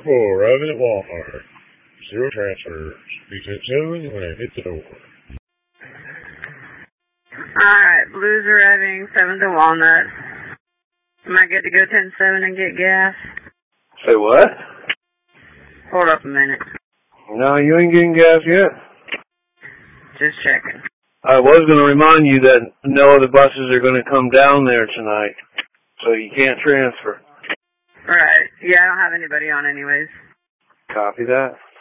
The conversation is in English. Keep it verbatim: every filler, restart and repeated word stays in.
four, arriving at Walmart. Zero transfers. Please hit seven when I hit the door. Alright, Blue's arriving, seven to Walnut. Am I good to go ten seven and get gas? Say what? Hold up a minute. No, you ain't getting gas yet. Just checking. I was going to remind you that no other buses are going to come down there tonight, so you can't transfer. Right. Yeah, I don't have anybody on anyways. Copy that.